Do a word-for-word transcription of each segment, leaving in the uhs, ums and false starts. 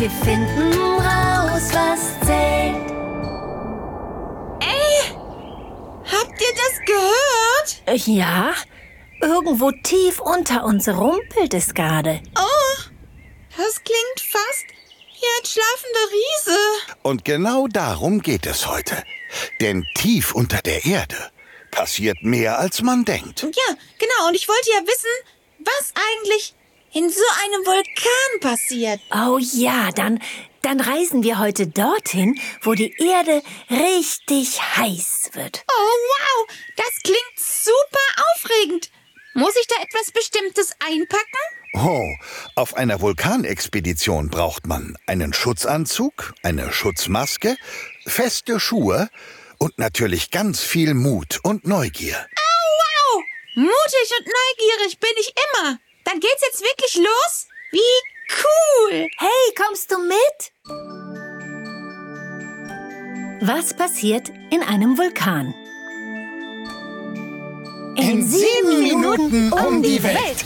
Wir finden raus, was zählt. Ey, habt ihr das gehört? Ja, irgendwo tief unter uns rumpelt es gerade. Oh, das klingt fast wie ein schlafender Riese. Und genau darum geht es heute. Denn tief unter der Erde passiert mehr, als man denkt. Ja, genau. Und ich wollte ja wissen, was eigentlich in so einem Vulkan passiert. Oh ja, dann, dann reisen wir heute dorthin, wo die Erde richtig heiß wird. Oh, wow. Das klingt super aufregend. Muss ich da etwas Bestimmtes einpacken? Oh, auf einer Vulkanexpedition braucht man einen Schutzanzug, eine Schutzmaske, feste Schuhe und natürlich ganz viel Mut und Neugier. Oh, wow! Mutig und neugierig bin ich immer. Dann geht's jetzt wirklich los? Wie cool! Hey, kommst du mit? Was passiert in einem Vulkan? In sieben Minuten um die Welt.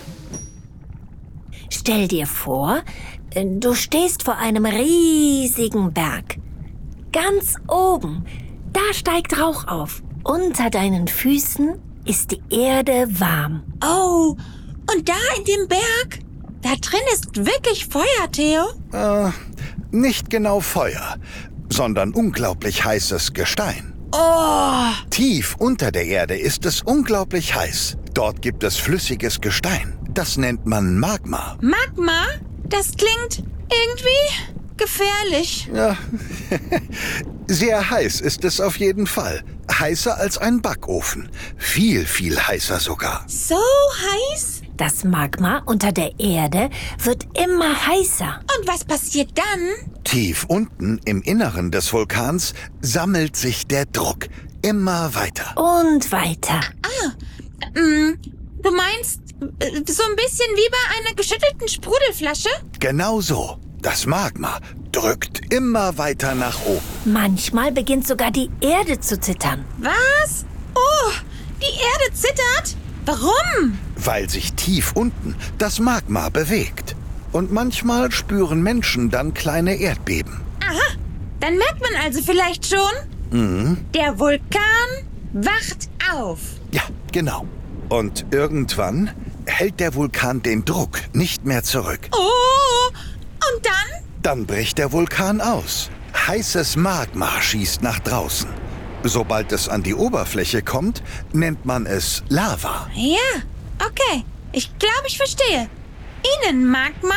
Stell dir vor, du stehst vor einem riesigen Berg. Ganz oben, da steigt Rauch auf. Unter deinen Füßen ist die Erde warm. Oh, und da in dem Berg, da drin ist wirklich Feuer, Theo? Äh, nicht genau Feuer, sondern unglaublich heißes Gestein. Oh! Tief unter der Erde ist es unglaublich heiß. Dort gibt es flüssiges Gestein. Das nennt man Magma. Magma? Das klingt irgendwie gefährlich. Ja, sehr heiß ist es auf jeden Fall. Heißer als ein Backofen. Viel, viel heißer sogar. So heiß? Das Magma unter der Erde wird immer heißer. Und was passiert dann? Tief unten im Inneren des Vulkans sammelt sich der Druck immer weiter. Und weiter. Ah, ähm, du meinst äh, so ein bisschen wie bei einer geschüttelten Sprudelflasche? Genau so. Das Magma drückt immer weiter nach oben. Manchmal beginnt sogar die Erde zu zittern. Was? Oh, die Erde zittert? Warum? Weil sich tief unten das Magma bewegt. Und manchmal spüren Menschen dann kleine Erdbeben. Aha, dann merkt man also vielleicht schon, Mhm. der Vulkan wacht auf. Ja, genau. Und irgendwann hält der Vulkan den Druck nicht mehr zurück. Oh, und dann? Dann bricht der Vulkan aus. Heißes Magma schießt nach draußen. Sobald es an die Oberfläche kommt, nennt man es Lava. Ja, okay. Ich glaube, ich verstehe. Innen Magma,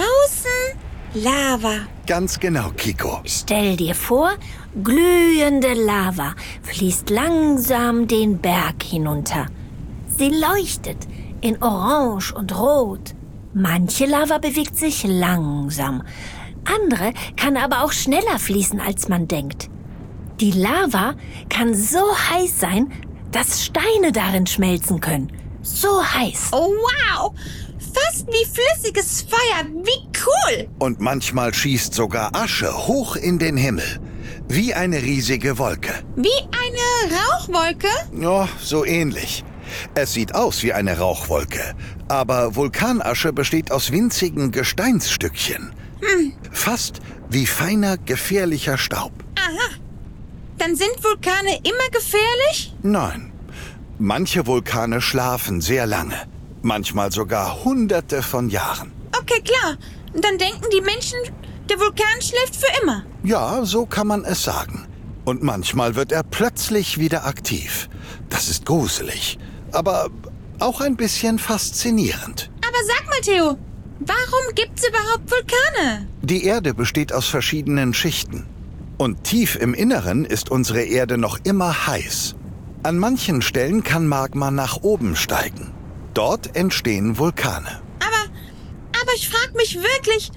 außen Lava. Ganz genau, Kiko. Stell dir vor, glühende Lava fließt langsam den Berg hinunter. Sie leuchtet in Orange und Rot. Manche Lava bewegt sich langsam. Andere kann aber auch schneller fließen, als man denkt. Die Lava kann so heiß sein, dass Steine darin schmelzen können. So heiß. Oh, wow. Fast wie flüssiges Feuer. Wie cool. Und manchmal schießt sogar Asche hoch in den Himmel. Wie eine riesige Wolke. Wie eine Rauchwolke? Ja, so ähnlich. Es sieht aus wie eine Rauchwolke. Aber Vulkanasche besteht aus winzigen Gesteinsstückchen. Hm. Fast wie feiner, gefährlicher Staub. Aha. Dann sind Vulkane immer gefährlich? Nein. Manche Vulkane schlafen sehr lange. Manchmal sogar hunderte von Jahren. Okay, klar. Und dann denken die Menschen, der Vulkan schläft für immer. Ja, so kann man es sagen. Und manchmal wird er plötzlich wieder aktiv. Das ist gruselig, aber auch ein bisschen faszinierend. Aber sag mal, Theo, warum gibt's überhaupt Vulkane? Die Erde besteht aus verschiedenen Schichten. Und tief im Inneren ist unsere Erde noch immer heiß. An manchen Stellen kann Magma nach oben steigen. Dort entstehen Vulkane. Aber, aber ich frage mich wirklich,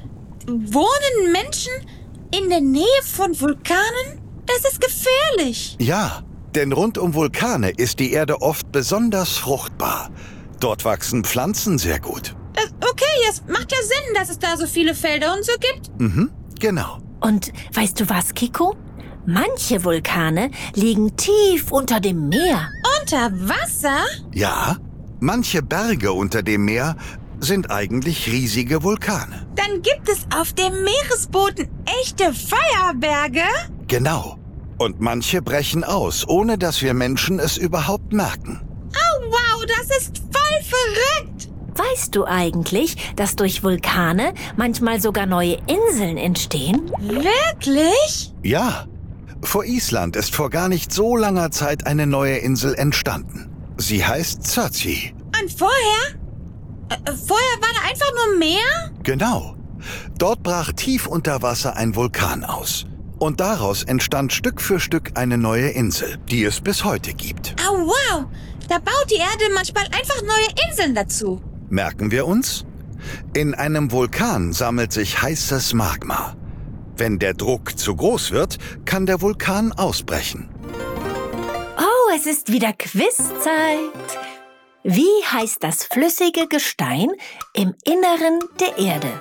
wohnen Menschen in der Nähe von Vulkanen? Das ist gefährlich. Ja, denn rund um Vulkane ist die Erde oft besonders fruchtbar. Dort wachsen Pflanzen sehr gut. Äh, okay, es macht ja Sinn, dass es da so viele Felder und so gibt. Mhm, genau. Und weißt du was, Kiko? Manche Vulkane liegen tief unter dem Meer. Unter Wasser? Ja, manche Berge unter dem Meer sind eigentlich riesige Vulkane. Dann gibt es auf dem Meeresboden echte Feuerberge? Genau. Und manche brechen aus, ohne dass wir Menschen es überhaupt merken. Oh, wow, das ist voll verrückt. Weißt du eigentlich, dass durch Vulkane manchmal sogar neue Inseln entstehen? Wirklich? Ja. Vor Island ist vor gar nicht so langer Zeit eine neue Insel entstanden. Sie heißt Surtsey. Und vorher? Äh, vorher war da einfach nur Meer? Genau. Dort brach tief unter Wasser ein Vulkan aus. Und daraus entstand Stück für Stück eine neue Insel, die es bis heute gibt. Oh, wow. Da baut die Erde manchmal einfach neue Inseln dazu. Merken wir uns? In einem Vulkan sammelt sich heißes Magma. Wenn der Druck zu groß wird, kann der Vulkan ausbrechen. Oh, es ist wieder Quizzeit. Wie heißt das flüssige Gestein im Inneren der Erde?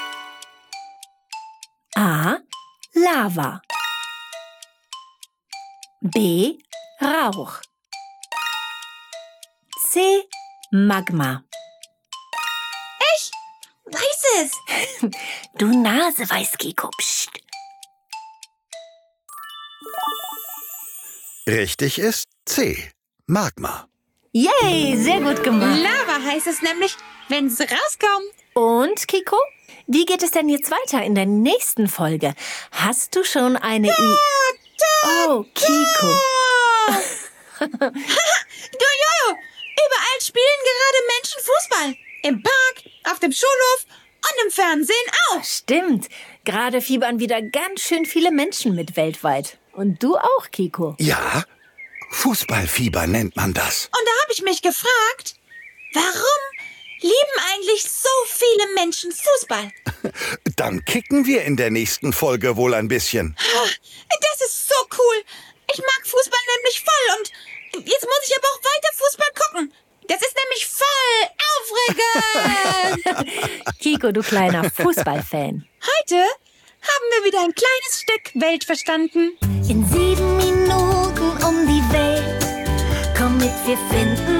A. Lava. B. Rauch. C. Magma. Weiß es. Du Naseweiß, Kiko. Psst. Richtig ist C. Magma. Yay, sehr gut gemacht. Lava heißt es nämlich, wenn es rauskommt. Und, Kiko, wie geht es denn jetzt weiter in der nächsten Folge? Hast du schon eine I... Oh, Kiko. Du Jojo, überall spielen gerade Menschen Fußball. Im Park, auf dem Schulhof und im Fernsehen auch. Stimmt. Gerade fiebern wieder ganz schön viele Menschen mit weltweit. Und du auch, Kiko. Ja, Fußballfieber nennt man das. Und da habe ich mich gefragt, warum lieben eigentlich so viele Menschen Fußball? Dann kicken wir in der nächsten Folge wohl ein bisschen. Das ist so cool. Ich mag Fußball nämlich voll und jetzt muss ich aber auch weiter Fußball gucken. Das ist nämlich voll aufregend. Kiko, du kleiner Fußballfan. Heute haben wir wieder ein kleines Stück Welt verstanden. In sieben Minuten um die Welt. Komm mit, wir finden